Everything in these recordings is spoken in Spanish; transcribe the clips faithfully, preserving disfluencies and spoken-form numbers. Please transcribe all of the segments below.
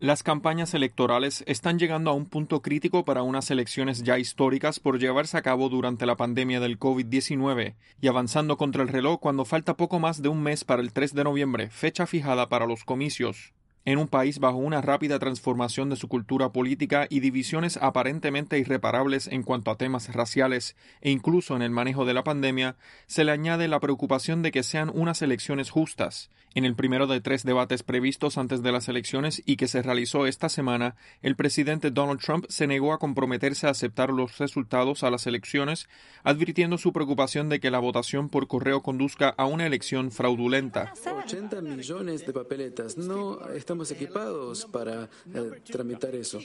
Las campañas electorales están llegando a un punto crítico para unas elecciones ya históricas por llevarse a cabo durante la pandemia del COVID diecinueve y avanzando contra el reloj cuando falta poco más de un mes para el tres de noviembre, fecha fijada para los comicios. En un país bajo una rápida transformación de su cultura política y divisiones aparentemente irreparables en cuanto a temas raciales e incluso en el manejo de la pandemia, se le añade la preocupación de que sean unas elecciones justas. En el primero de tres debates previstos antes de las elecciones y que se realizó esta semana, el presidente Donald Trump se negó a comprometerse a aceptar los resultados a las elecciones, advirtiendo su preocupación de que la votación por correo conduzca a una elección fraudulenta. ochenta millones de papeletas. No estamos equipados para eh, tramitar eso.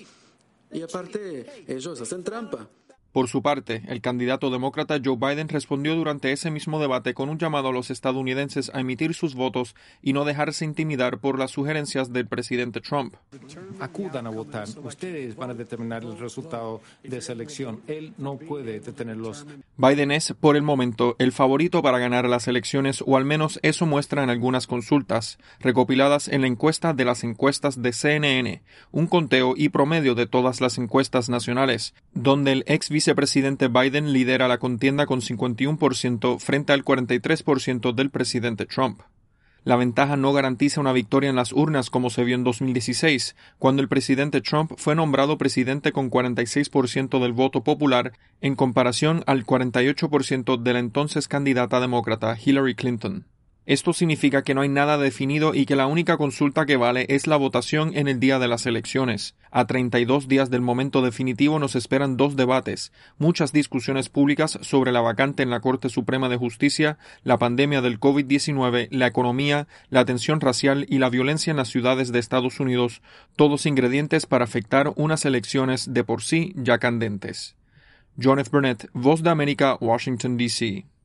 Y aparte, ellos hacen trampa. Por su parte, el candidato demócrata Joe Biden respondió durante ese mismo debate con un llamado a los estadounidenses a emitir sus votos y no dejarse intimidar por las sugerencias del presidente Trump. Acudan a votar. Ustedes van a determinar el resultado de esa elección. Él no puede detenerlos. Biden es, por el momento, el favorito para ganar las elecciones, o al menos eso muestran algunas consultas, recopiladas en la encuesta de las encuestas de C N N, un conteo y promedio de todas las encuestas nacionales, donde el ex vicepresidente Biden lidera la contienda con cincuenta y uno por ciento frente al cuarenta y tres por ciento del presidente Trump. La ventaja no garantiza una victoria en las urnas como se vio en dos mil dieciséis, cuando el presidente Trump fue nombrado presidente con cuarenta y seis por ciento del voto popular en comparación al cuarenta y ocho por ciento de la entonces candidata demócrata Hillary Clinton. Esto significa que no hay nada definido y que la única consulta que vale es la votación en el día de las elecciones. A treinta y dos días del momento definitivo nos esperan dos debates, muchas discusiones públicas sobre la vacante en la Corte Suprema de Justicia, la pandemia del COVID diecinueve, la economía, la tensión racial y la violencia en las ciudades de Estados Unidos, todos ingredientes para afectar unas elecciones de por sí ya candentes. John F. Burnett, Voz de América, Washington, D C